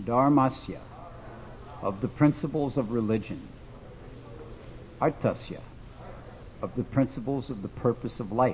Dharmasya, of the principles of religion. Arthasya, of the principles of the purpose of life.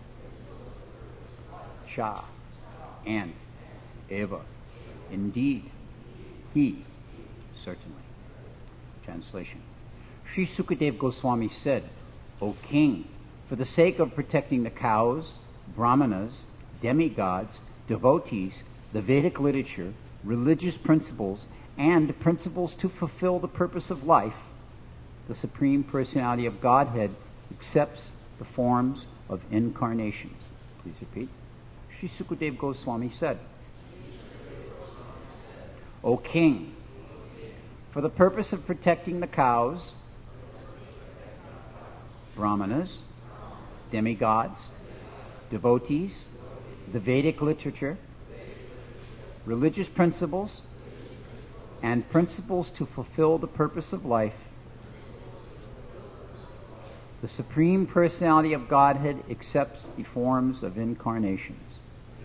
Cha, and. Eva, indeed. He, certainly. Translation. Sri Sukadev Goswami said, O king, for the sake of protecting the cows, brahmanas, demigods, devotees, the Vedic literature, religious principles, and principles to fulfill the purpose of life, the Supreme Personality of Godhead accepts the forms of incarnations. Please repeat. Sri Sukadev Goswami said, O king, for the purpose of protecting the cows, brahmanas, demigods, devotees, the Vedic literature, religious principles, and principles to fulfill the purpose of life, the Supreme Personality of Godhead accepts the forms of incarnations.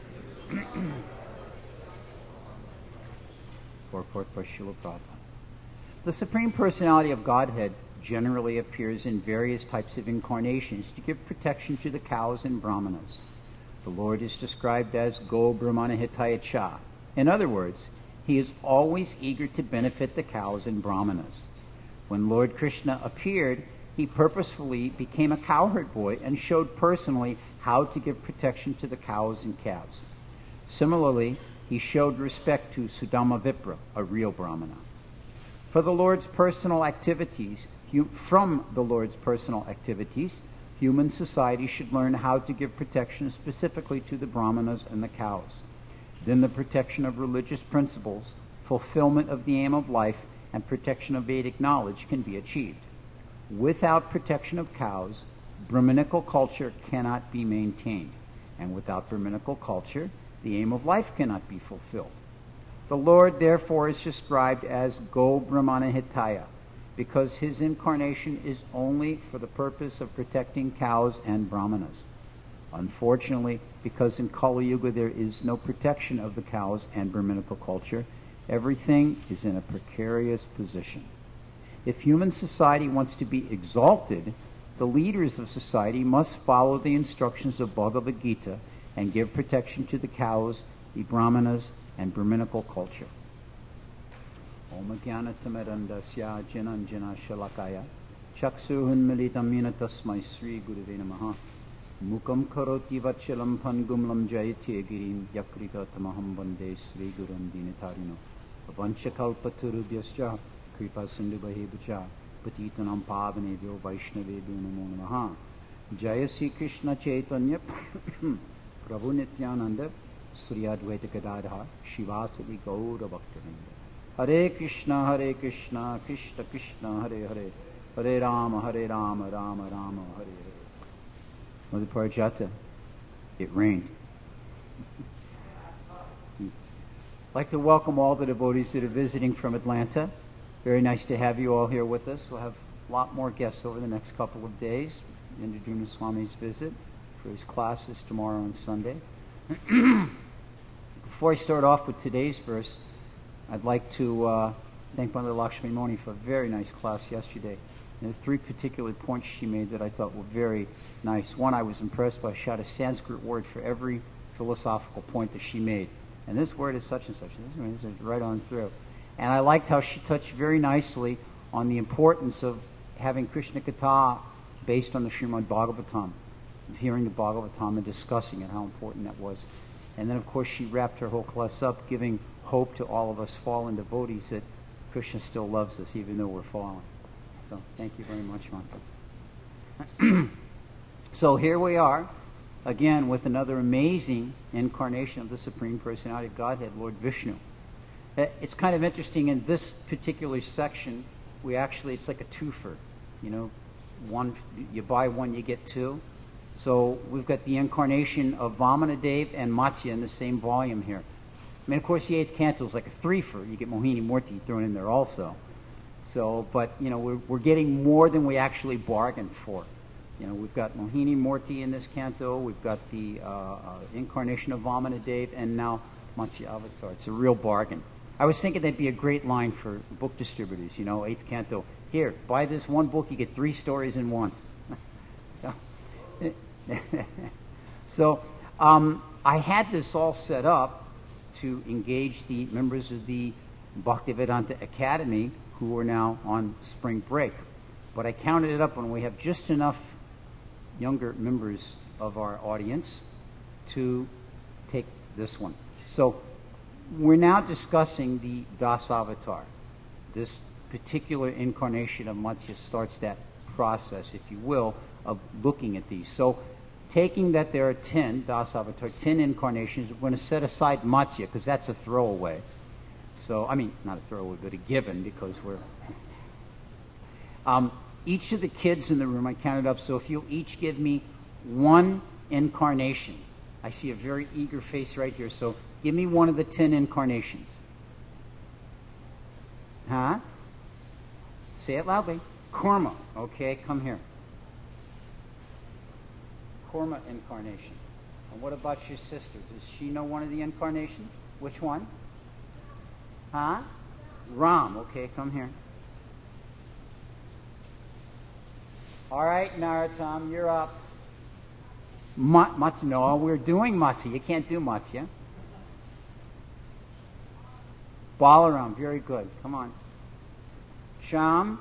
The Supreme Personality of Godhead generally appears in various types of incarnations to give protection to the cows and brahmanas. The Lord is described as Go Brahmana Hitaya Cha. In other words, he is always eager to benefit the cows and brahmanas. When Lord Krishna appeared, he purposefully became a cowherd boy and showed personally how to give protection to the cows and calves. Similarly, he showed respect to Sudama Vipra, a real brahmana. From the Lord's personal activities, human society should learn how to give protection specifically to the brahmanas and the cows. Then the protection of religious principles, fulfillment of the aim of life, and protection of Vedic knowledge can be achieved. Without protection of cows, Brahminical culture cannot be maintained, and without Brahminical culture, the aim of life cannot be fulfilled. The Lord, therefore, is described as Go Brahmana Hitaya, because his incarnation is only for the purpose of protecting cows and brahmanas. Unfortunately, because in Kali Yuga there is no protection of the cows and Brahminical culture, everything is in a precarious position. If human society wants to be exalted, the leaders of society must follow the instructions of Bhagavad Gita and give protection to the cows, the brahmanas, and Brahminical culture. Om Jnanatamedandasya Jananjana Shalakaya Chaksuhun Militam Yena Tasmai Sri Gurave Namaha Mukam Karoti Vachalam Pangumlam Jayate Girim Yakrita Tamaham Vande Sri Gurum Dinitarino Avanchakalpaturubhyascha Kripa Sindhu Bhaibhacha Patitanam Pavanebhyo Vaishnavebhyo Namo Namaha Jaya Sri Krishna Chaitanya Prabhu Nityananda Sri Advaita Gadadha Shivasadi Gaura Bhaktivinoda Hare Krishna, Krishna Krishna, Hare Hare, Hare Rama, Rama Rama, Hare Hare. Mother Parijata, it rained. I'd like to welcome all the devotees that are visiting from Atlanta. Very nice to have you all here with us. We'll have a lot more guests over the next couple of days. Indraduma Swami's visit for his classes tomorrow and Sunday. Before I start off with today's verse, I'd like to thank Mother Lakshmi Moni for a very nice class yesterday. And the three particular points she made that I thought were very nice. One, I was impressed by she had a Sanskrit word for every philosophical point that she made. And this word is such and such. This is right on through. And I liked how she touched very nicely on the importance of having Krishna Katha based on the Srimad Bhagavatam, of hearing the Bhagavatam and discussing it, how important that was. And then, of course, she wrapped her whole class up, giving hope to all of us fallen devotees that Krishna still loves us, even though we're fallen. So, thank you very much, Manta. So, here we are, again, with another amazing incarnation of the Supreme Personality of Godhead, Lord Vishnu. It's kind of interesting, in this particular section, it's like a twofer. You know, one, you buy one, you get two. So we've got the incarnation of Vamanadev and Matsya in the same volume here. I mean, of course, the 8th canto is like a threefer. You get Mohini Murti thrown in there also. So, but, you know, we're getting more than we actually bargained for. You know, we've got Mohini Murti in this canto. We've got the incarnation of Vamanadev, and now Matsya Avatar. It's a real bargain. I was thinking that'd be a great line for book distributors, you know, eighth canto. Here, buy this one book, you get 3 stories in once. So, I had this all set up to engage the members of the Bhaktivedanta Academy who are now on spring break. But I counted it up when we have just enough younger members of our audience to take this one. So we're now discussing the Dasavatar. This particular incarnation of Matsya starts that process, if you will, of looking at these. So taking that there are 10 Dasavatar, 10 incarnations, we're going to set aside Matsya because that's a throwaway. So, I mean, not a throwaway, but a given because we're... each of the kids in the room, I counted up, so if you'll each give me one incarnation. I see a very eager face right here, so give me one of the 10 incarnations. Huh? Say it loudly. Kurma. Okay, come here. Kurma incarnation. And what about your sister? Does she know one of the incarnations? Which one? Huh? Ram. Okay, come here. All right, Narottam, you're up. Matsya. No, we're doing Matsya. You can't do Matsya. Balaram. Very good. Come on. Sham.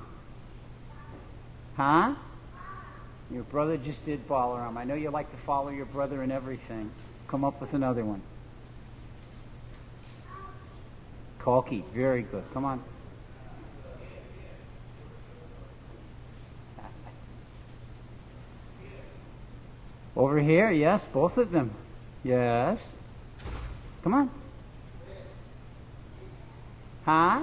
Huh? Your brother just did Balaram. I know you like to follow your brother in everything. Come up with another one. Kalki. Very good. Come on. Over here, yes, both of them. Yes. Come on. Huh?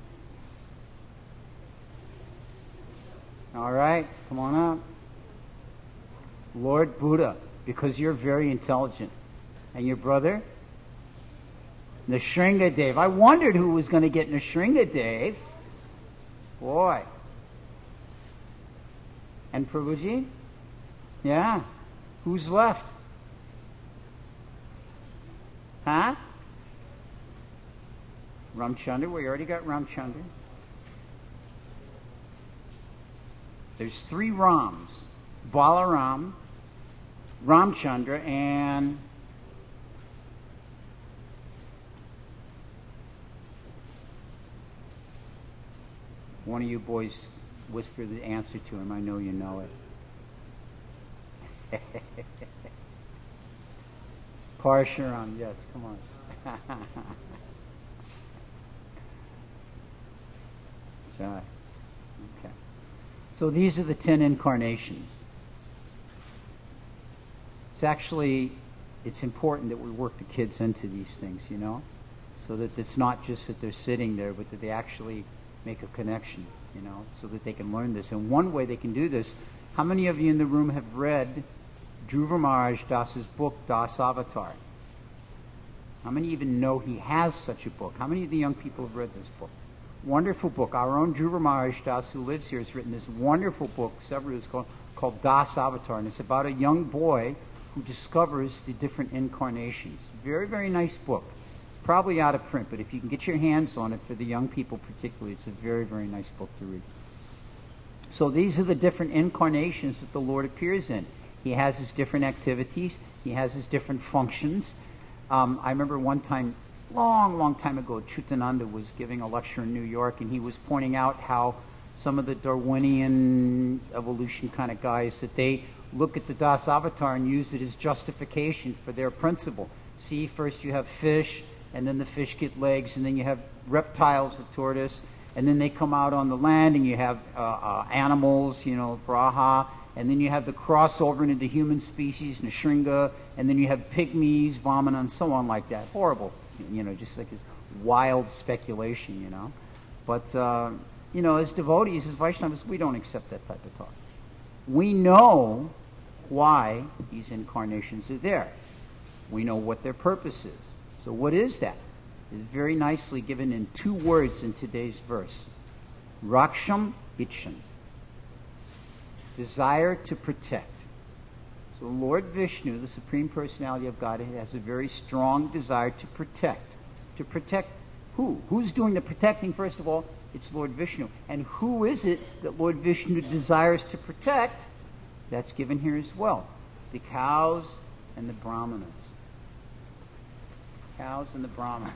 All right, come on up. Lord Buddha, because you're very intelligent. And your brother? Nrsingadev. I wondered who was going to get Nrsingadev. Boy. And Prabhuji? Yeah. Who's left? Huh? Ramchandra. We already got Ramchandra. There's 3 Rams. Balaram, Ramchandra, and one of you boys whisper the answer to him. I know you know it. Parshuram, yes, come on. Jai. Okay. So these are the 10 incarnations. It's important that we work the kids into these things, you know, so that it's not just that they're sitting there, but that they actually make a connection, you know, so that they can learn this. And one way they can do this, how many of you in the room have read Dhruva Maharaj Das's book, Das Avatar? How many even know he has such a book? How many of the young people have read this book? Wonderful book. Our own Dhruva Maharaj Das, who lives here, has written this wonderful book, several years ago, called Das Avatar. And it's about a young boy who discovers the different incarnations. Very, very nice book. It's probably out of print, but if you can get your hands on it, for the young people particularly, it's a very, very nice book to read. So these are the different incarnations that the Lord appears in. He has his different activities. He has his different functions. I remember one time, long time ago, Chutananda was giving a lecture in New York, and he was pointing out how some of the Darwinian evolution kind of guys, that they look at the Das Avatar and use it as justification for their principle. See, first you have fish, and then the fish get legs, and then you have reptiles, the tortoise, and then they come out on the land, and you have animals, you know, Vraha, and then you have the crossover into the human species, Nrsinga, and then you have pygmies, Vamana, and so on like that. Horrible, you know, just like this wild speculation, you know. But, you know, as devotees, as Vaishnavas, we don't accept that type of talk. We know why these incarnations are there. We know what their purpose is. So what is that? It's very nicely given in 2 words in today's verse. Raksham Itchan. Desire to protect. So Lord Vishnu, the Supreme Personality of Godhead, has a very strong desire to protect. To protect Who? Who's doing the protecting, first of all? It's Lord Vishnu. And who is it that Lord Vishnu desires to protect? That's given here as well. The cows and the brahmanas. Cows and the brahmanas.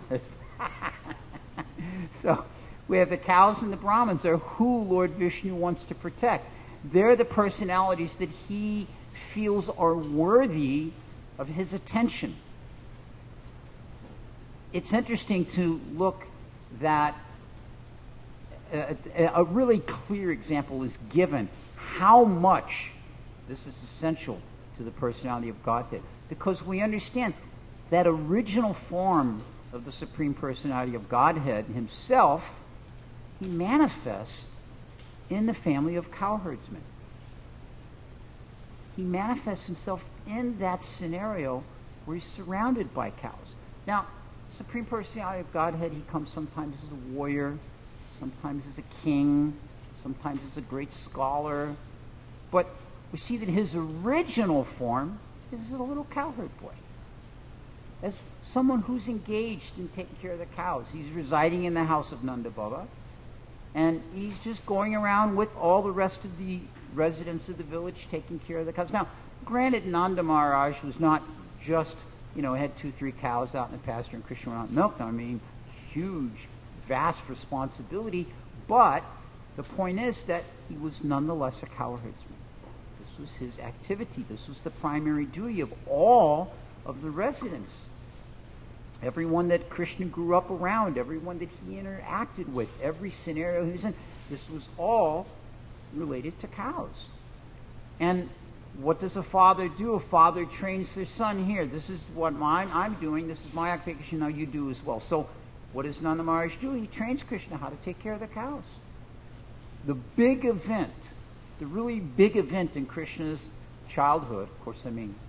So we have the cows and the brahmins are who Lord Vishnu wants to protect. They're the personalities that he feels are worthy of his attention. It's interesting to look that a really clear example is given how much this is essential to the personality of Godhead, because we understand that original form of the Supreme Personality of Godhead himself, he manifests in the family of cowherdsmen. He manifests himself in that scenario where he's surrounded by cows. Now, Supreme Personality of Godhead, he comes sometimes as a warrior, sometimes as a king, sometimes as a great scholar. But we see that his original form is as a little cowherd boy, as someone who's engaged in taking care of the cows. He's residing in the house of Nanda Baba, and he's just going around with all the rest of the residents of the village taking care of the cows. Now, granted, Nanda Maharaj was not just, had 2-3 cows out in the pasture and Krishna went out and milked them. I mean, huge, vast responsibility, but the point is that he was nonetheless a cowherdsman. This was his activity. This was the primary duty of all of the residents. Everyone that Krishna grew up around, everyone that he interacted with, every scenario he was in, this was all related to cows. And what does a father do? A father trains their son here. This is what I'm doing. This is my occupation. Now you do as well. So what does Nanda Maharaj do? He trains Krishna how to take care of the cows. The big event, the really big event in Krishna's childhood, of course, I mean,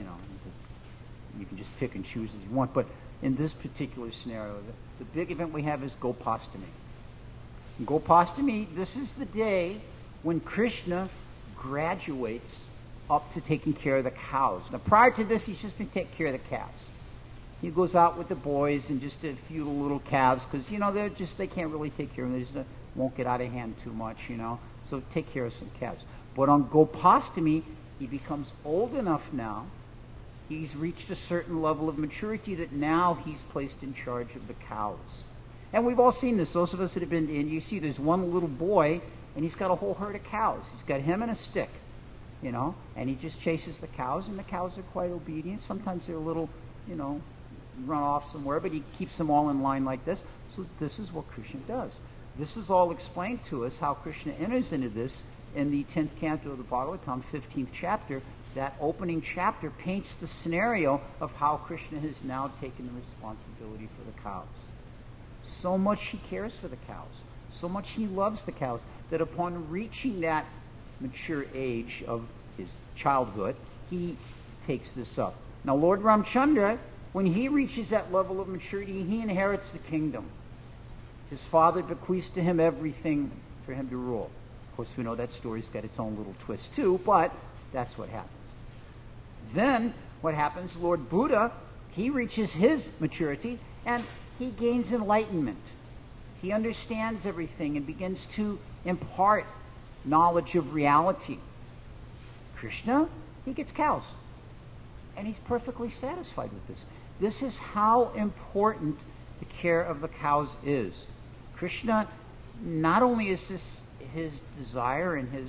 you can just pick and choose as you want, but in this particular scenario, the big event we have is Gopastami. In Gopastami, this is the day when Krishna graduates up to taking care of the cows. Now, prior to this, he's just been taking care of the calves. He goes out with the boys and just a few little calves because, they can't really take care of them. They just won't get out of hand too much, So take care of some calves. But on Gopastami, he becomes old enough now. He's reached a certain level of maturity that now he's placed in charge of the cows. And we've all seen this. Those of us that have been to India, you see there's one little boy, and he's got a whole herd of cows. He's got him and a stick, and he just chases the cows, and the cows are quite obedient. Sometimes they're a little, run off somewhere, but he keeps them all in line like this. So this is what Krishna does. This is all explained to us, how Krishna enters into this in the 10th canto of the Bhagavatam, 15th chapter. That opening chapter paints the scenario of how Krishna has now taken the responsibility for the cows. So much he cares for the cows, so much he loves the cows, that upon reaching that mature age of his childhood, he takes this up. Now, Lord Ramchandra, when he reaches that level of maturity, he inherits the kingdom. His father bequeaths to him everything for him to rule. Of course, we know that story's got its own little twist too, but that's what happens. Then, what happens, Lord Buddha, he reaches his maturity, and he gains enlightenment. He understands everything and begins to impart knowledge of reality. Krishna, he gets cows, and he's perfectly satisfied with this. This is how important the care of the cows is. Krishna, not only is this his desire and his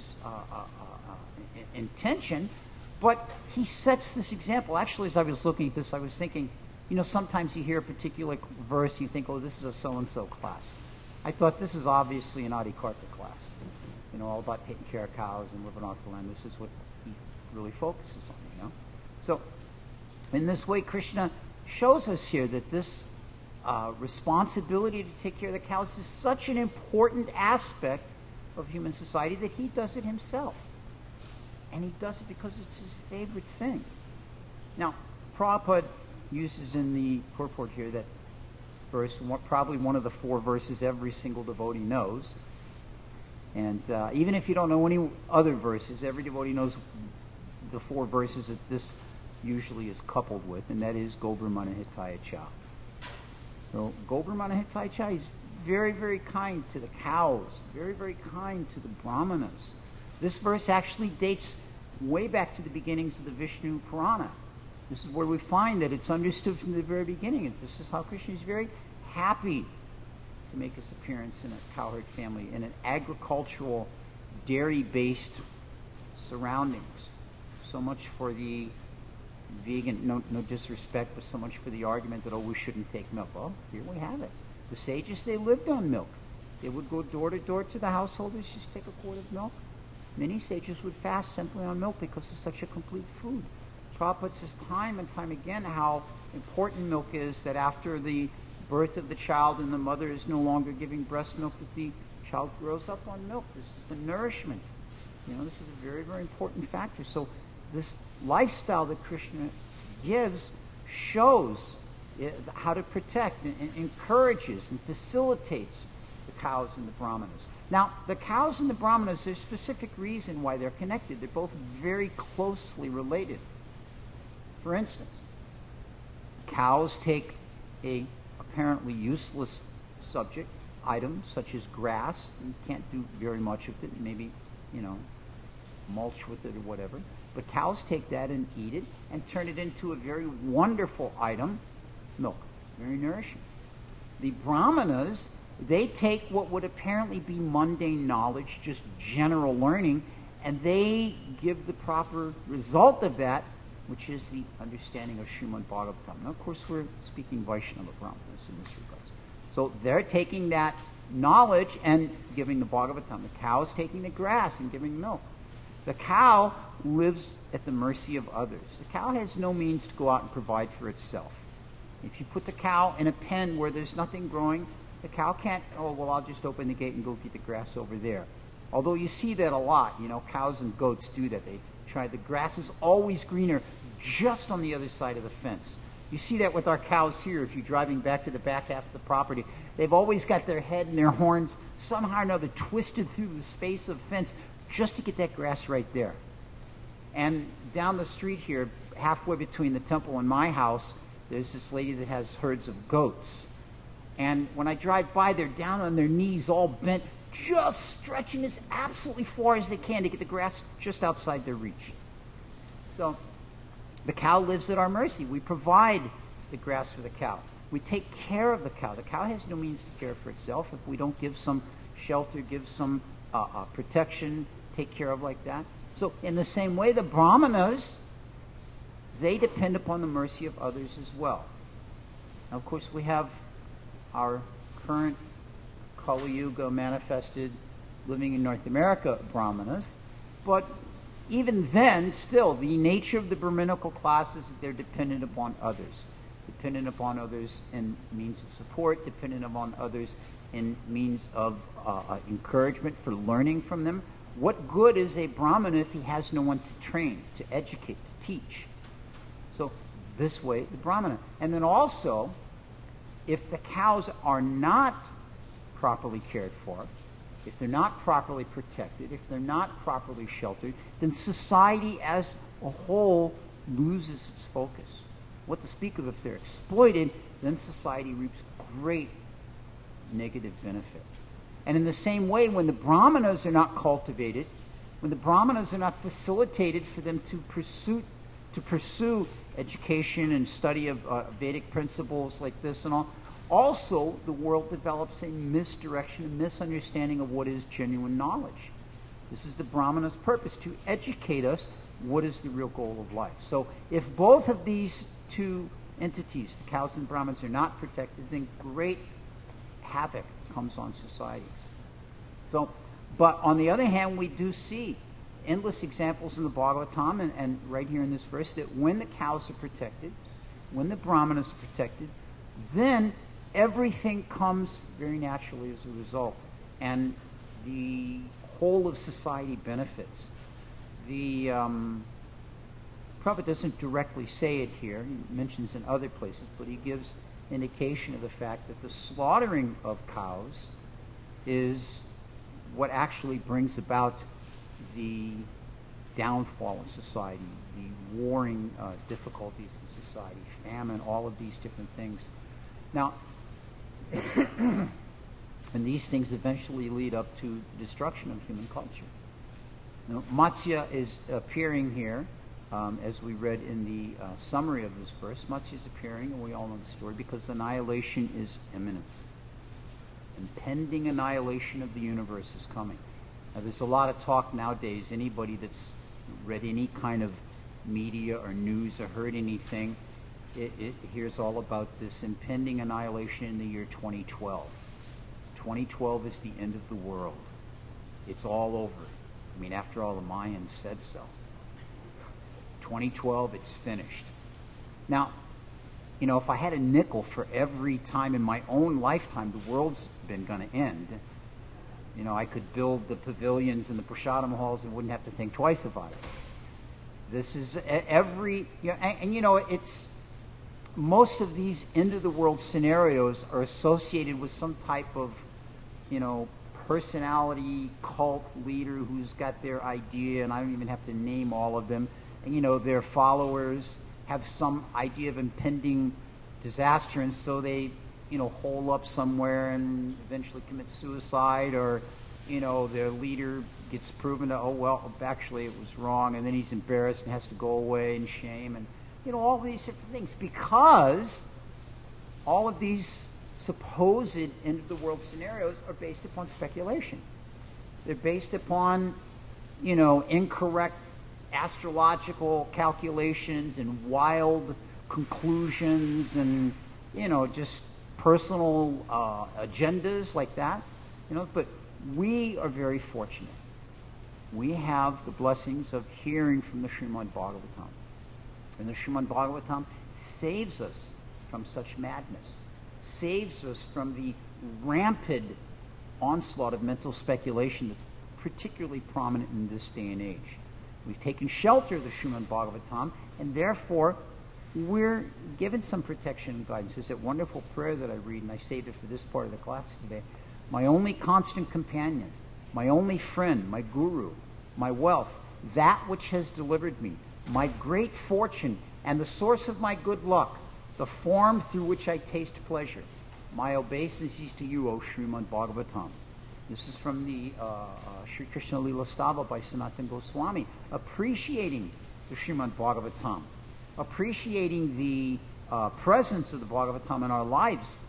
intention, but he sets this example. Actually, as I was looking at this, I was thinking, sometimes you hear a particular verse, you think, oh, this is a so-and-so class. I thought this is obviously an Adikarta class. All about taking care of cows and living off the land. This is what he really focuses on, So, in this way, Krishna shows us here that this responsibility to take care of the cows is such an important aspect of human society that he does it himself. And he does it because it's his favorite thing. Now, Prabhupada uses in the purport here that verse, probably one of the 4 verses every single devotee knows. And even if you don't know any other verses, every devotee knows the 4 verses that this usually is coupled with, and that is Go Brahmana Hitaya Cha. So Gober Manahitaicha is very, very kind to the cows, very, very kind to the brahmanas. This verse actually dates way back to the beginnings of the Vishnu Purana. This is where we find that it's understood from the very beginning. And this is how Krishna is very happy to make his appearance in a cowherd family, in an agricultural, dairy-based surroundings. So much for the vegan, no disrespect, but so much for the argument that, we shouldn't take milk. Well, here we have it. The sages, they lived on milk. They would go door to door to the householders, just take a quart of milk. Many sages would fast simply on milk because it's such a complete food. Prabhupada says time and time again how important milk is, that after the birth of the child and the mother is no longer giving breast milk, that the child grows up on milk. This is the nourishment. This is a very, very important factor. So this lifestyle that Krishna gives shows how to protect and encourages and facilitates the cows and the brahmanas. Now, the cows and the brahmanas, there's a specific reason why they're connected. They're both very closely related. For instance, cows take a apparently useless subject, item such as grass. You can't do very much with it. Maybe, mulch with it or whatever. But cows take that and eat it and turn it into a very wonderful item, milk, very nourishing. The brahmanas, they take what would apparently be mundane knowledge, just general learning, and they give the proper result of that, which is the understanding of Srimad Bhagavatam. Now, of course, we're speaking Vaishnava brahmanas in this regard. So they're taking that knowledge and giving the Bhagavatam. The cow's taking the grass and giving milk. The cow lives at the mercy of others. The cow has no means to go out and provide for itself. If you put the cow in a pen where there's nothing growing, the cow can't, I'll just open the gate and go get the grass over there. Although you see that a lot, cows and goats do that. They try, the grass is always greener just on the other side of the fence. You see that with our cows here. If you're driving back to the back half of the property, they've always got their head and their horns somehow or another twisted through the space of fence just to get that grass right there. And down the street here, halfway between the temple and my house, there's this lady that has herds of goats. And when I drive by, they're down on their knees, all bent, just stretching as absolutely far as they can to get the grass just outside their reach. So the cow lives at our mercy. We provide the grass for the cow. We take care of the cow. The cow has no means to care for itself if we don't give some shelter, give some protection, take care of like that. So in the same way, the brahmanas, they depend upon the mercy of others as well. Now, of course, we have our current Kali Yuga manifested living in North America brahmanas, but even then, still, the nature of the Brahminical class is that they're dependent upon others in means of support, dependent upon others in means of encouragement for learning from them. What good is a Brahmana if he has no one to train, to educate, to teach? So this way, the Brahmana. And then also, if the cows are not properly cared for, if they're not properly protected, if they're not properly sheltered, then society as a whole loses its focus. What to speak of if they're exploited, then society reaps great negative benefit. And in the same way, when the brahmanas are not cultivated, when the brahmanas are not facilitated for them to pursue education and study of Vedic principles like this and all, also the world develops a misdirection, a misunderstanding of what is genuine knowledge. This is the brahmana's purpose, to educate us what is the real goal of life. So if both of these two entities, the cows and the brahmanas, are not protected, then great havoc comes on society. So, but on the other hand, we do see endless examples in the Bhagavatam and right here in this verse that when the cows are protected, when the brahmanas are protected, then everything comes very naturally as a result, and the whole of society benefits. The Prabhupada doesn't directly say it here. He mentions in other places, but he gives indication of the fact that the slaughtering of cows is what actually brings about the downfall in society, the warring difficulties in society, famine, all of these different things. Now, And these things eventually lead up to the destruction of human culture. Now, Matsya is appearing here, as we read in the summary of this verse. Matsya is appearing, and we all know the story, because annihilation is imminent. Impending annihilation of the universe is coming. Now, there's a lot of talk nowadays. Anybody that's read any kind of media or news or heard anything, it hears all about this impending annihilation in the year 2012. 2012 is the end of the world. It's all over. I mean, after all, the Mayans said so. 2012, it's finished. Now, if I had a nickel for every time in my own lifetime the world's been going to end, I could build the pavilions and the prasadam halls and wouldn't have to think twice about it. This is it's most of these end of the world scenarios are associated with some type of, personality, cult leader who's got their idea, and I don't even have to name all of them. And, their followers have some idea of impending disaster, and so they, hole up somewhere and eventually commit suicide, or, their leader gets proven to, actually it was wrong, and then he's embarrassed and has to go away in shame, and, all these different things, because all of these supposed end-of-the-world scenarios are based upon speculation. They're based upon, incorrect astrological calculations and wild conclusions and, just personal agendas like that. But we are very fortunate. We have the blessings of hearing from the Srimad Bhagavatam. And the Srimad Bhagavatam saves us from such madness, saves us from the rampant onslaught of mental speculation that's particularly prominent in this day and age. We've taken shelter of the Srimad Bhagavatam, and therefore we're given some protection and guidance. There's that wonderful prayer that I read, and I saved it for this part of the class today. My only constant companion, my only friend, my guru, my wealth, that which has delivered me, my great fortune, and the source of my good luck, the form through which I taste pleasure. My obeisances to you, O Srimad Bhagavatam. This is from the Sri Krishna Lila Stava by Sanatana Goswami, appreciating the Srimad Bhagavatam, appreciating the presence of the Bhagavatam in our lives.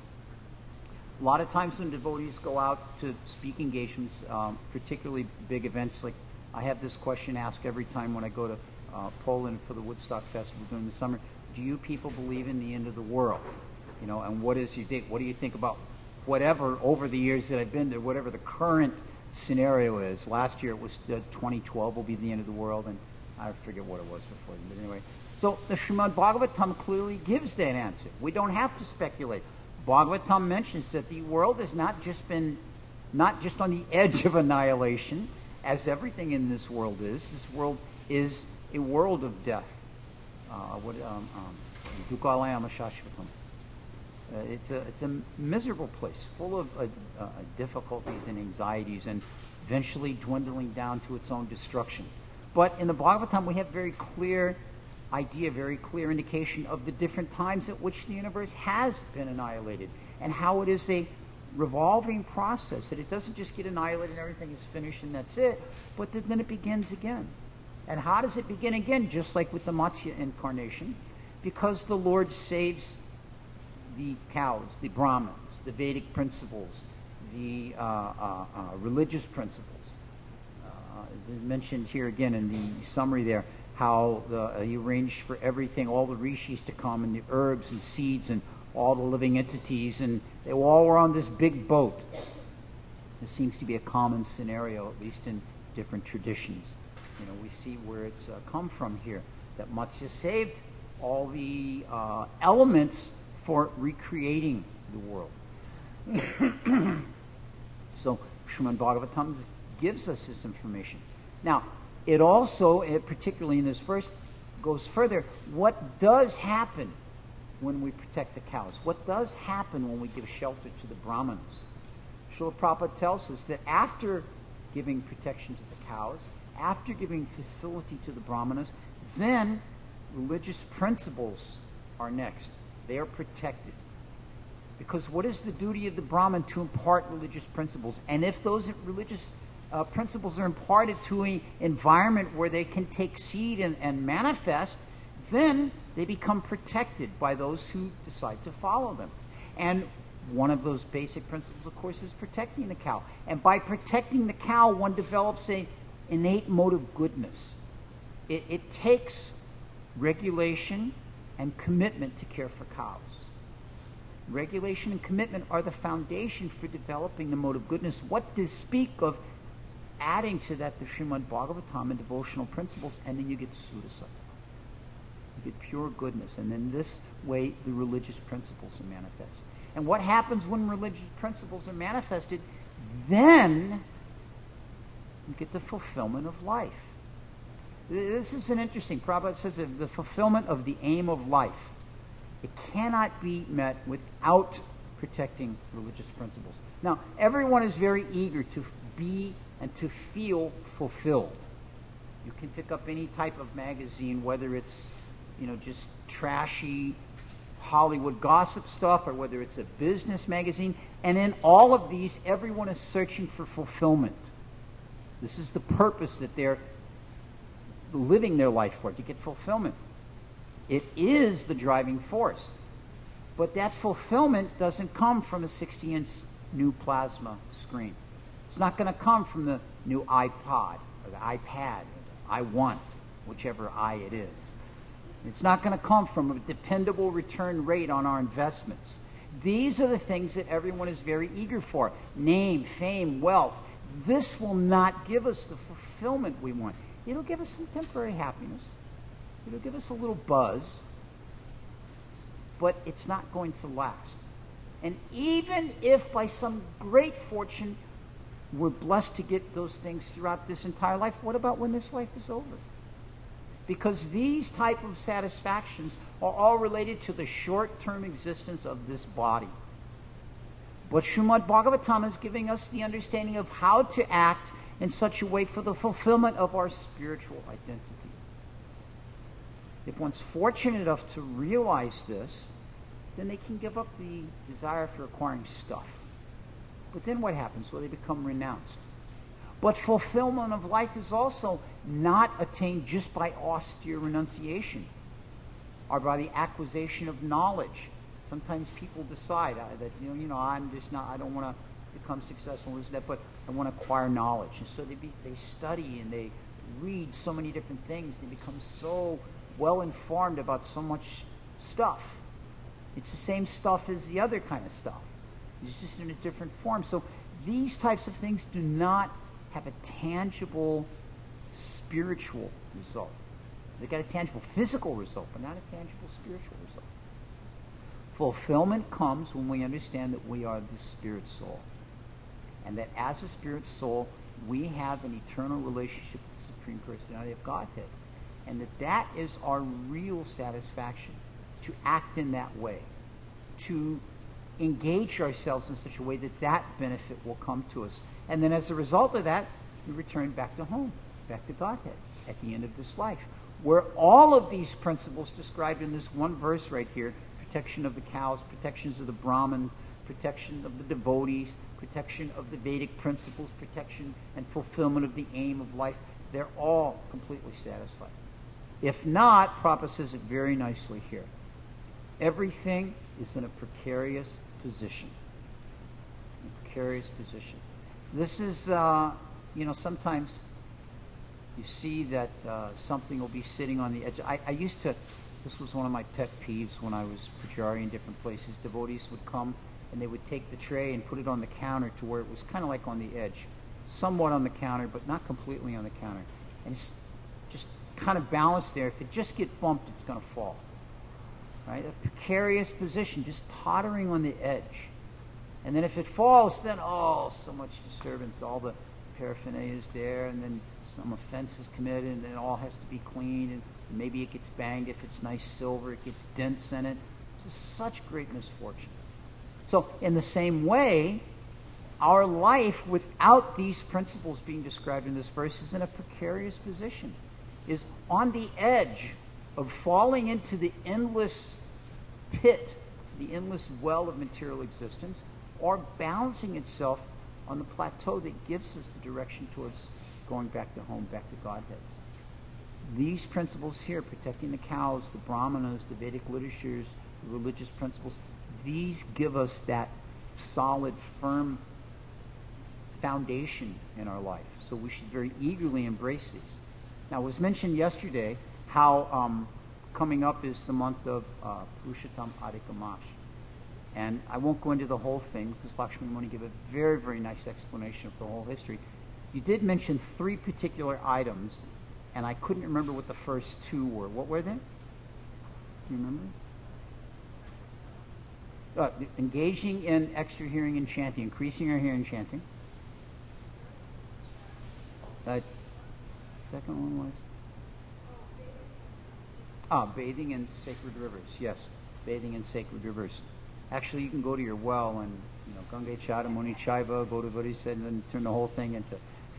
A lot of times when devotees go out to speak engagements, particularly big events, like I have this question asked every time when I go to Poland for the Woodstock Festival during the summer. Do you people believe in the end of the world? And what is your date? What do you think about whatever, over the years that I've been there, whatever the current scenario is? Last year it was 2012 will be the end of the world, and I forget what it was before. But anyway, so the Srimad Bhagavatam clearly gives that answer. We don't have to speculate. Bhagavatam mentions that the world has not just on the edge of annihilation, as everything in this world is. This world is a world of death. Dukkhalayam Shashvatam. It's a miserable place, full of difficulties and anxieties, and eventually dwindling down to its own destruction. But in the Bhagavatam, we have very clear idea, very clear indication of the different times at which the universe has been annihilated, and how it is a revolving process, that it doesn't just get annihilated and everything is finished and that's it, but that then it begins again. And how does it begin again? Just like with the Matsya incarnation, because the Lord saves the cows, the Brahmins, the Vedic principles, the religious principles. Mentioned here again in the summary there, how he arranged for everything, all the rishis to come, and the herbs and seeds and all the living entities, and they all were on this big boat. This seems to be a common scenario, at least in different traditions. We see where it's come from here, that Matsya saved all the elements for recreating the world. So Srimad Bhagavatam gives us this information. Now, it also, particularly in this verse, goes further. What does happen when we protect the cows? What does happen when we give shelter to the Brahmanas? Srila Prabhupada tells us that after giving protection to the cows, after giving facility to the Brahmanas, then religious principles are next. They are protected. Because what is the duty of the Brahmin? To impart religious principles. And if those religious principles are imparted to an environment where they can take seed and manifest, then they become protected by those who decide to follow them. And one of those basic principles, of course, is protecting the cow. And by protecting the cow, one develops an innate mode of goodness. It takes regulation and commitment to care for cows. Regulation and commitment are the foundation for developing the mode of goodness. What to speak of adding to that the Srimad Bhagavatam and devotional principles, and then you get Sudasa. You get pure goodness. And then this way, the religious principles are manifested. And what happens when religious principles are manifested? Then you get the fulfillment of life. This is an interesting. Prabhupada says the fulfillment of the aim of life. It cannot be met without protecting religious principles. Now, everyone is very eager to be and to feel fulfilled. You can pick up any type of magazine, whether it's, just trashy Hollywood gossip stuff or whether it's a business magazine. And in all of these, everyone is searching for fulfillment. This is the purpose that they're living their life for, to get fulfillment. It is the driving force. But that fulfillment doesn't come from a 60-inch new plasma screen. It's not going to come from the new iPod or the iPad, or the iWant, whichever I it is. It's not going to come from a dependable return rate on our investments. These are the things that everyone is very eager for. Name, fame, wealth. This will not give us the fulfillment we want. It'll give us some temporary happiness. It'll give us a little buzz, but it's not going to last. And even if by some great fortune we're blessed to get those things throughout this entire life, what about when this life is over? Because these type of satisfactions are all related to the short-term existence of this body. But Srimad Bhagavatam is giving us the understanding of how to act in such a way for the fulfillment of our spiritual identity. If one's fortunate enough to realize this, then they can give up the desire for acquiring stuff. But then what happens? Well, they become renounced. But fulfillment of life is also not attained just by austere renunciation or by the acquisition of knowledge. Sometimes people decide that, I'm just not, I don't want to become successful in this, that, but I want to acquire knowledge. And so they study and they read so many different things. They become so well informed about so much stuff. It's the same stuff as the other kind of stuff. It's just in a different form. So these types of things do not have a tangible spiritual result. They've got a tangible physical result, but not a tangible spiritual result. Fulfillment comes when we understand that we are the spirit soul. And that as a spirit soul, we have an eternal relationship with the Supreme Personality of Godhead. And that is our real satisfaction, to act in that way, to engage ourselves in such a way that that benefit will come to us. And then as a result of that, we return back to home, back to Godhead at the end of this life, where all of these principles described in this one verse right here, protection of the cows, protections of the Brahman, protection of the devotees, protection of the Vedic principles, protection and fulfillment of the aim of life, they're all completely satisfied. If not, Prabhupada says it very nicely here. Everything is in a precarious position. A precarious position. This is, sometimes you see that something will be sitting on the edge. I used to, this was one of my pet peeves when I was Pujari in different places. Devotees would come and they would take the tray and put it on the counter to where it was kind of like on the edge. Somewhat on the counter, but not completely on the counter. And it's just kind of balanced there. If it just gets bumped, it's going to fall. Right? A precarious position, just tottering on the edge. And then if it falls, then, so much disturbance. All the paraphernalia is there, and then some offense is committed, and then it all has to be cleaned, and maybe it gets banged. If it's nice silver, it gets dents in it. It's just such great misfortune. So in the same way, our life without these principles being described in this verse is in a precarious position, is on the edge of falling into the endless pit, the endless well of material existence, or balancing itself on the plateau that gives us the direction towards going back to home, back to Godhead. These principles here, protecting the cows, the brahmanas, the Vedic literatures, the religious principles, these give us that solid, firm foundation in our life. So we should very eagerly embrace these. Now, it was mentioned yesterday how coming up is the month of Purushottam Adhika Mash. And I won't go into the whole thing because Lakshmi Muni gave a very, very nice explanation of the whole history. You did mention 3 particular items, and I couldn't remember what the first 2 were. What were they? Do you remember? Engaging in extra hearing and chanting, increasing our hearing and chanting. Second one was? Bathing in sacred rivers. Yes, bathing in sacred rivers. Actually, you can go to your well and, Gange Chada Muni Chaiva, go to what he said, and then turn the whole thing into...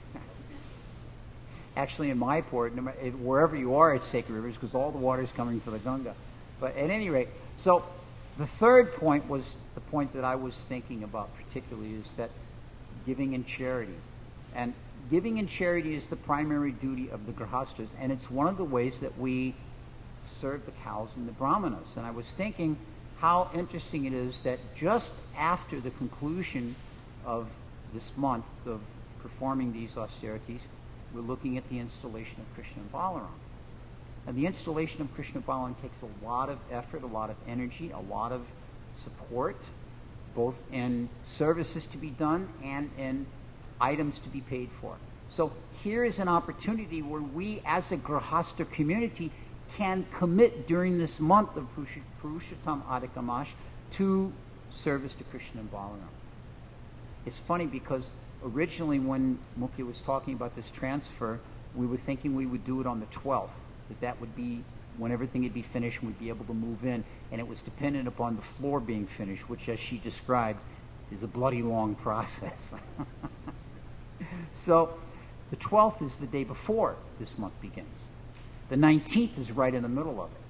Actually, in my port, wherever you are, it's sacred rivers because all the water is coming from the Ganga. But at any rate, so the third point was the point that I was thinking about particularly, is that giving in charity. And giving in charity is the primary duty of the grihastas, and it's one of the ways that we serve the cows and the brahmanas. And I was thinking how interesting it is that just after the conclusion of this month of performing these austerities, we're looking at the installation of Krishna and Balaram. And the installation of Krishna and Balaram takes a lot of effort, a lot of energy, a lot of support, both in services to be done and in items to be paid for. So here is an opportunity where we as a Grihastha community can commit during this month of Purushottam Adhika Mash to service to Krishna and Balaram. It's funny because originally when Mukhya was talking about this transfer, we were thinking we would do it on the 12th, that would be when everything would be finished and we'd be able to move in, and it was dependent upon the floor being finished, which, as she described, is a bloody long process. So the 12th is the day before this month begins. The 19th is right in the middle of it.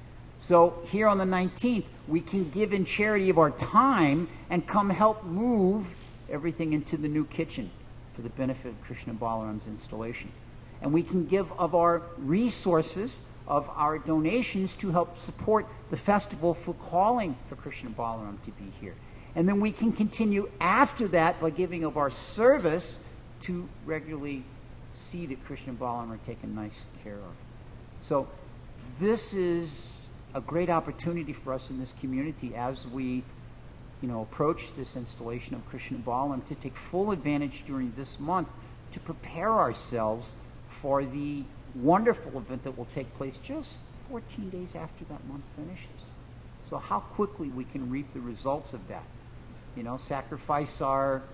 So here on the 19th, we can give in charity of our time and come help move everything into the new kitchen for the benefit of Krishna Balaram's installation. And we can give of our resources, of our donations, to help support the festival for calling for Krishna Balaram to be here. And then we can continue after that by giving of our service to regularly see that Krishna and Balaram are taken nice care of. So this is a great opportunity for us in this community as we approach this installation of Krishna and Balaram to take full advantage during this month to prepare ourselves for the wonderful event that will take place just 14 days after that month finishes. So how quickly we can reap the results of that. Sacrifice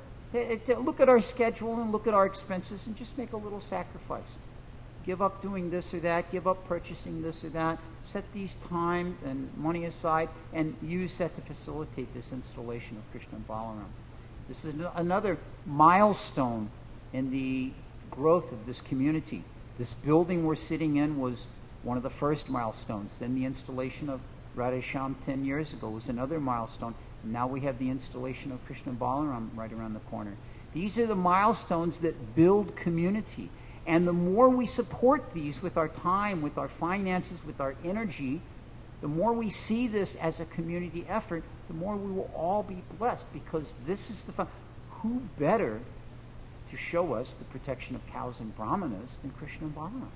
look at our schedule and look at our expenses and just make a little sacrifice. Give up doing this or that, give up purchasing this or that, set these time and money aside and use that to facilitate this installation of Krishna and Balaram. This is another milestone in the growth of this community. This building we're sitting in was one of the first milestones. Then the installation of Radhesham 10 years ago was another milestone. And now we have the installation of Krishna and Balaram right around the corner. These are the milestones that build community. And the more we support these with our time, with our finances, with our energy, the more we see this as a community effort, the more we will all be blessed, because this is the fun. Who better to show us the protection of cows and brahmanas than Krishna and Balaram?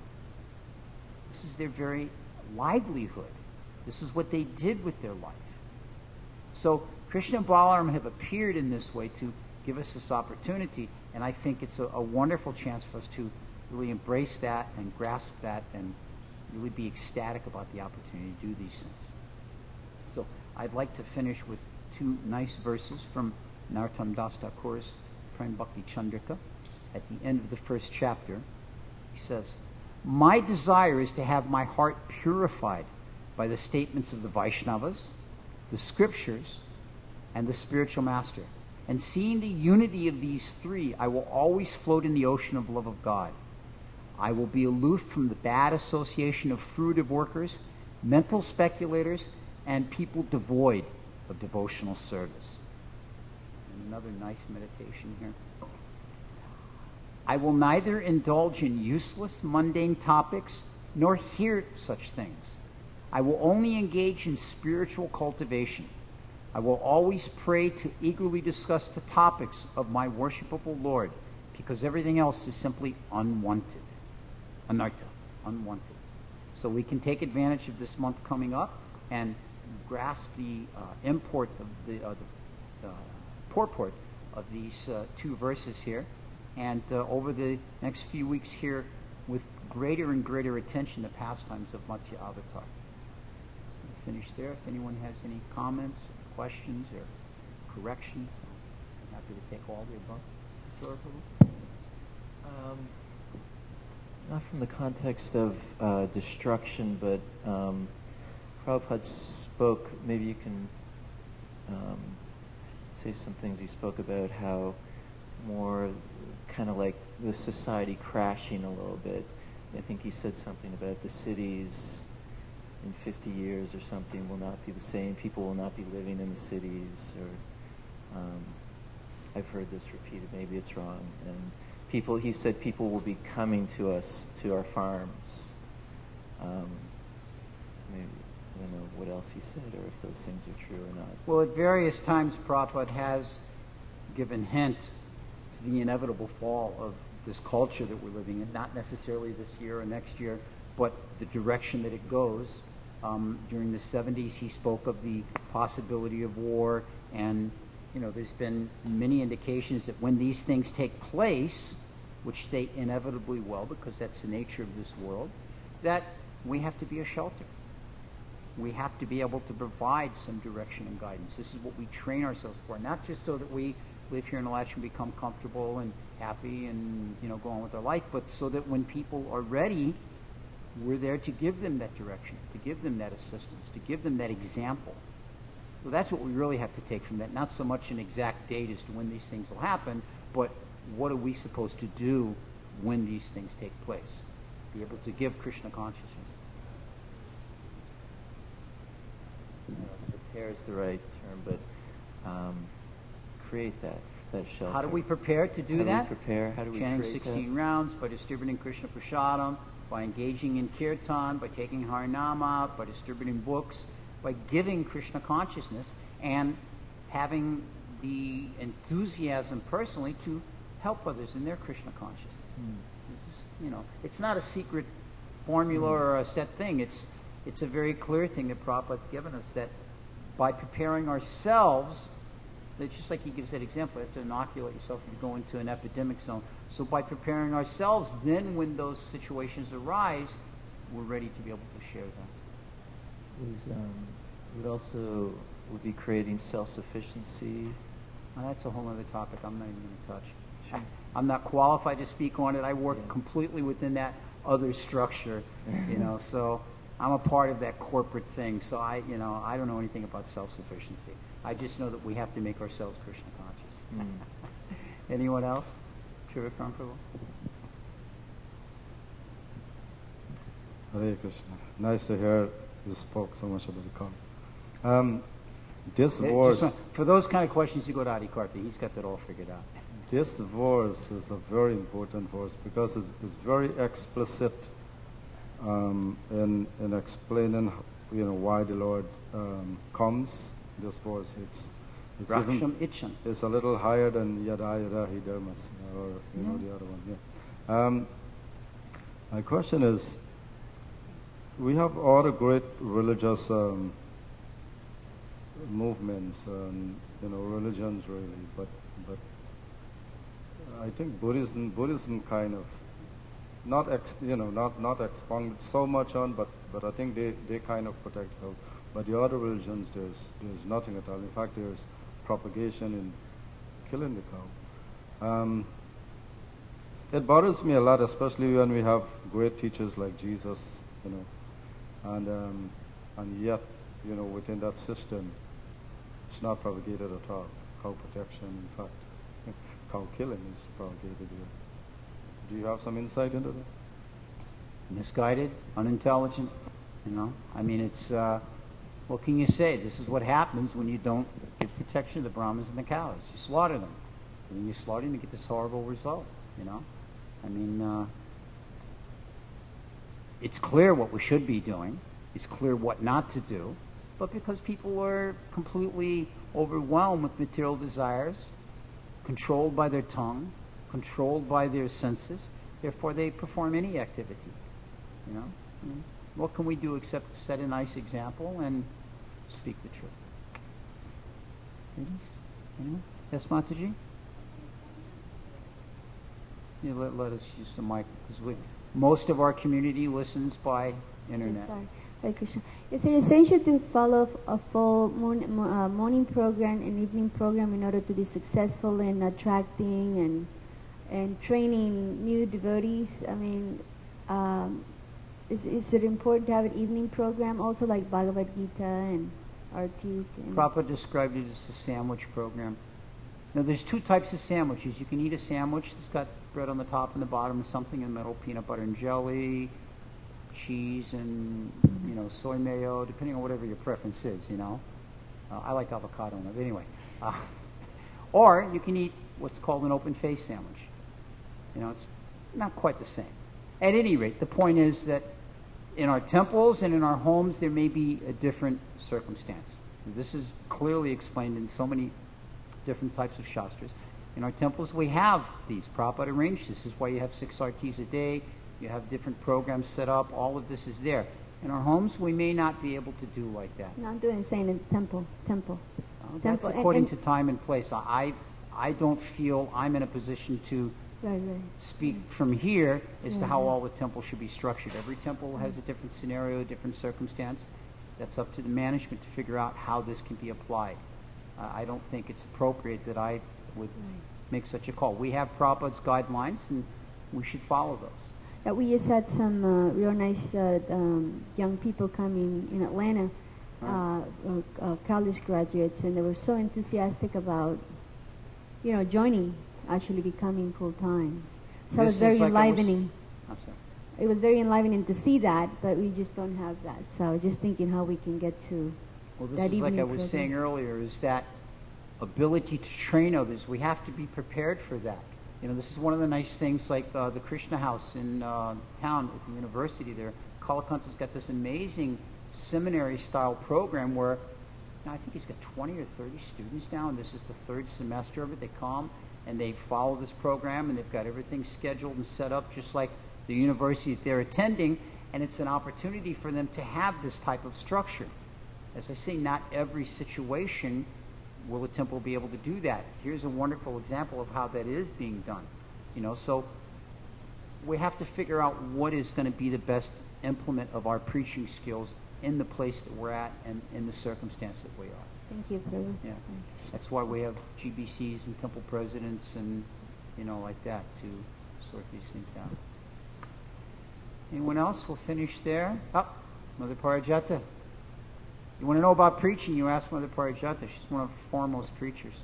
This is their very livelihood. This is what they did with their life. So Krishna and Balaram have appeared in this way to give us this opportunity, and I think it's a wonderful chance for us to really embrace that and grasp that and really be ecstatic about the opportunity to do these things. So I'd like to finish with 2 nice verses from Narottam Das Thakur's Prem Bhakti Chandrika at the end of the first chapter. He says, "My desire is to have my heart purified by the statements of the Vaishnavas, the scriptures, and the spiritual master. And seeing the unity of these 3, I will always float in the ocean of love of God. I will be aloof from the bad association of fruitive workers, mental speculators, and people devoid a devotional service. And another nice meditation here. I will neither indulge in useless, mundane topics nor hear such things. I will only engage in spiritual cultivation. I will always pray to eagerly discuss the topics of my worshipable Lord, because everything else is simply unwanted. Anartha, unwanted. So we can take advantage of this month coming up and grasp the import of the purport of these two verses here, and over the next few weeks here, with greater and greater attention to pastimes of Matsya Avatar. So we'll finish there. If anyone has any comments, questions, or corrections, I'm happy to take all the above. Not from the context of destruction, but Prabhupada spoke, maybe you can say some things he spoke about, how more kind of like the society crashing a little bit. I think he said something about the cities in 50 years or something will not be the same. People will not be living in the cities, or I've heard this repeated, maybe it's wrong. And he said people will be coming to us, to our farms. So maybe, I don't know what else he said, or if those things are true or not. Well, at various times, Prabhupada has given hint to the inevitable fall of this culture that we're living in, not necessarily this year or next year, but the direction that it goes. During the 70s, he spoke of the possibility of war, and there's been many indications that when these things take place, which they inevitably will, because that's the nature of this world, that we have to be a shelter. We have to be able to provide some direction and guidance. This is what we train ourselves for, not just so that we live here in Alatri and become comfortable and happy and go on with our life, but so that when people are ready, we're there to give them that direction, to give them that assistance, to give them that example. So that's what we really have to take from that. Not so much an exact date as to when these things will happen, but what are we supposed to do when these things take place? Be able to give Krishna consciousness. Prepare is the right term, but create that shelter. How do we prepare to do that? How do we prepare? How do we Chanting create 16 rounds, by distributing Krishna Prasadam, by engaging in kirtan, by taking Harinama, by distributing books, by giving Krishna consciousness, and having the enthusiasm personally to help others in their Krishna consciousness. This is, it's not a secret formula or a set thing. It's a very clear thing that Prabhupada's given us, that by preparing ourselves, it's just like he gives that example, you have to inoculate yourself if you go into an epidemic zone. So by preparing ourselves, then when those situations arise, we're ready to be able to share them. Would be creating self-sufficiency. Now, that's a whole other topic I'm not even going to touch. Sure. I'm not qualified to speak on it. I work completely within that other structure, so I'm a part of that corporate thing. So I don't know anything about self-sufficiency. I just know that we have to make ourselves Krishna conscious. Anyone else? Trivikram Prabhu? Hare Krishna. Nice to hear you spoke so much about the Kali. This verse, for those kind of questions, you go to Adikarta. He's got that all figured out. This verse is a very important verse because it's very explicit in explaining, why the Lord comes. This verse, it's Raksham Itchan. It's a little higher than Yada Yada Hi Dharmas, or the other one. Yeah. My question is, we have all the great religious movements and religions really, but I think Buddhism kind of not expounded so much on, but I think they kind of protect health. But the other religions, there's nothing at all. In fact, there's propagation in killing the cow. It bothers me a lot, especially when we have great teachers like Jesus, and yet, within that system, it's not propagated at all. Cow protection, in fact, cow killing is propagated here. Do you have some insight into that? Misguided, unintelligent, I mean, it's, What can you say? This is what happens when you don't give protection to the Brahmins and the cows. You slaughter them. And when you slaughter them, you get this horrible result, you know? I mean, it's clear what we should be doing. It's clear what not to do. But because people are completely overwhelmed with material desires, controlled by their tongue, controlled by their senses, therefore they perform any activity, you know? I mean, what can we do except set a nice example and speak the truth? Ladies? Anyone? Yes, Mataji? Yeah, let us use the mic, because most of our community listens by internet. Yes, sorry. Hare Krishna. Is it essential to follow a full morning program and evening program in order to be successful in attracting and training new devotees? I mean, is it important to have an evening program also, like Bhagavad Gita and Artik? Prabhupada described it as a sandwich program. Now, there's two types of sandwiches. You can eat a sandwich that's got bread on the top and the bottom and something in the middle, peanut butter and jelly, cheese and, you know, soy mayo, depending on whatever your preference is, you know. I like avocado in it, but anyway. Or you can eat what's called an open-faced sandwich. You know, it's not quite the same. At any rate, the point is that in our temples and in our homes, there may be a different circumstance. This is clearly explained in so many different types of shastras. In our temples, we have these. Prabhupada arranged this. This is why you have 6 artis a day. You have different programs set up. All of this is there. In our homes, we may not be able to do like that. No, I'm doing the same in temple. That's according to time and place. I don't feel I'm in a position to speak from here as to how all the temples should be structured. Every temple has a different scenario, a different circumstance. That's up to the management to figure out how this can be applied. I don't think it's appropriate that I would make such a call. We have Prabhupada's guidelines, and we should follow those. We just had some real nice young people coming in Atlanta, college graduates, and they were so enthusiastic about, you know, joining, actually becoming full-time. So it was very enlivening. I'm sorry. It was very enlivening to see that, but we just don't have that. So I was just thinking how we can get to this is like I was saying earlier, is that ability to train others. We have to be prepared for that. You know, this is one of the nice things, like the Krishna House in town at the university there. Kalakanta's got this amazing seminary-style program where, you know, I think he's got 20 or 30 students now, and this is the 3rd semester of it. They come and they follow this program, and they've got everything scheduled and set up just like the university that they're attending, and it's an opportunity for them to have this type of structure. As I say, not every situation will a temple be able to do that. Here's a wonderful example of how that is being done. You know, so we have to figure out what is going to be the best implement of our preaching skills in the place that we're at and in the circumstance that we are. Thank you, Prabhu. Yeah, that's why we have GBCs and temple presidents and, you know, like that to sort these things out. Anyone else? We'll finish there. Mother Parijata. You want to know about preaching, you ask Mother Parijata. She's one of the foremost preachers.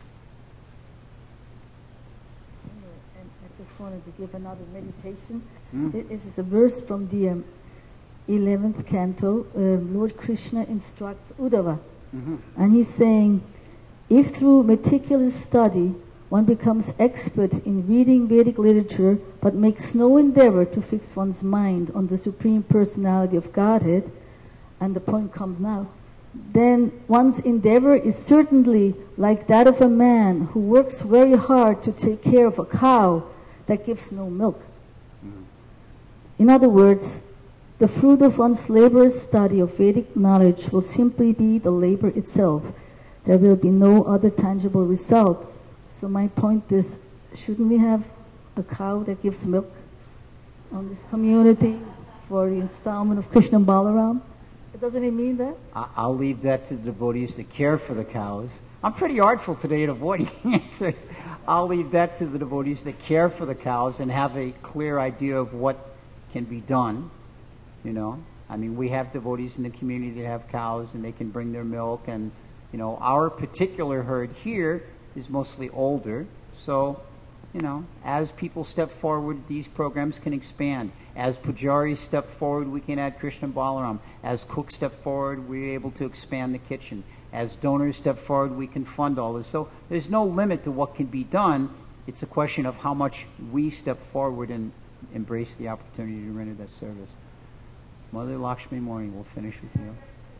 And I just wanted to give another meditation. This is a verse from the 11th canto. Lord Krishna instructs Uddhava. And he's saying, if through meticulous study one becomes expert in reading Vedic literature but makes no endeavor to fix one's mind on the Supreme Personality of Godhead, and the point comes now, then one's endeavor is certainly like that of a man who works very hard to take care of a cow that gives no milk. In other words, the fruit of one's laborious study of Vedic knowledge will simply be the labor itself. There will be no other tangible result. So my point is, shouldn't we have a cow that gives milk on this community for the installment of Krishna and Balaram? Doesn't it mean that? I'll leave that to the devotees that care for the cows. I'm pretty artful today at avoiding answers. I'll leave that to the devotees that care for the cows and have a clear idea of what can be done. You know, I mean, we have devotees in the community that have cows and they can bring their milk, and, you know, our particular herd here is mostly older, so you know, as people step forward, these programs can expand. As pujaris step forward, we can add Krishna Balaram. As cooks step forward, we're able to expand the kitchen. As donors step forward, we can fund all this. So there's no limit to what can be done. It's a question of how much we step forward and embrace the opportunity to render that service. Mother Lakshmi Morning, we'll finish with you.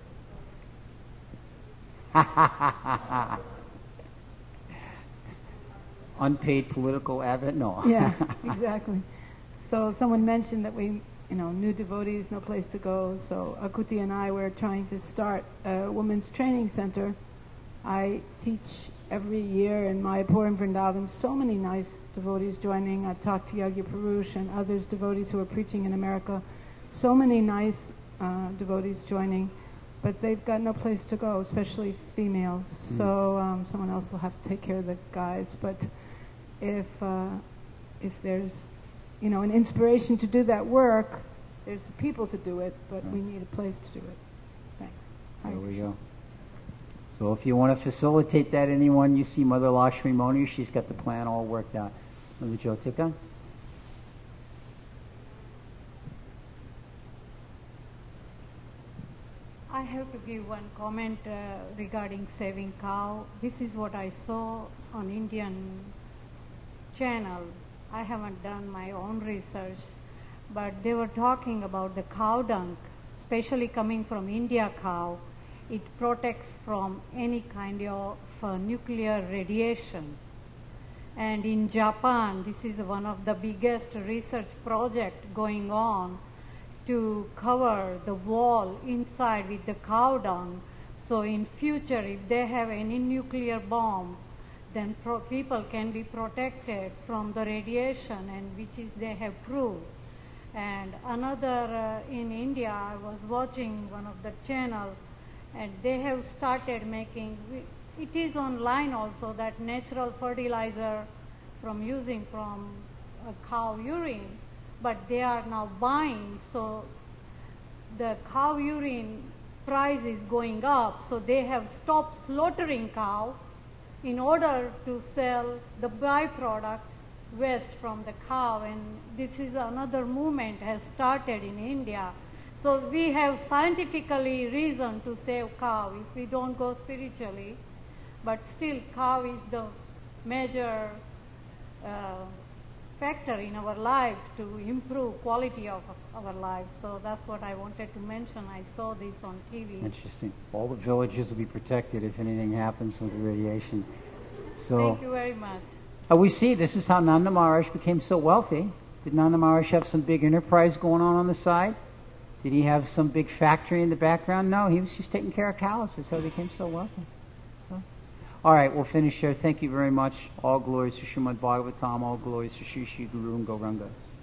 Unpaid political advert? No. Yeah, exactly. So someone mentioned that we, new devotees, no place to go. So Akuti and I were trying to start a women's training center. I teach every year in Mayapur and Vrindavan. So many nice devotees joining. I talked to Yagya Purush and others devotees who are preaching in America. So many nice devotees joining, but they've got no place to go, especially females. So someone else will have to take care of the guys. But if there's, an inspiration to do that work, there's the people to do it, but we need a place to do it. Thanks. There we go. So if you want to facilitate that, anyone you see Mother Lakshmi Moni, she's got the plan all worked out. Mother Jyotika? I have to give one comment regarding saving cow. This is what I saw on Indian channel. I haven't done my own research, but they were talking about the cow dung, especially coming from India cow. It protects from any kind of nuclear radiation. And in Japan, this is one of the biggest research projects going on to cover the wall inside with the cow dung. So in future, if they have any nuclear bomb, then people can be protected from the radiation, and which is they have proved. And another in India, I was watching one of the channel, and they have started making, it is online also, that natural fertilizer from using from cow urine, but they are now buying, so the cow urine price is going up, so they have stopped slaughtering cow in order to sell the byproduct waste from the cow. And this is another movement has started in India. So we have scientifically reason to save cow if we don't go spiritually, but still cow is the major factor in our life to improve quality of our lives. So that's what I wanted to mention. I saw this on TV. Interesting. All the villages will be protected if anything happens with the radiation. So thank you very much. We see this is how Nanda Maharaj became so wealthy. Did Nanda Maharaj have some big enterprise going on the side? Did he have some big factory in the background? No, he was just taking care of cows. That's how he became so wealthy. So, all right, we'll finish here. Thank you very much. All glories to Srimad Bhagavatam. All glories to Shri Shri Guru and Gauranga.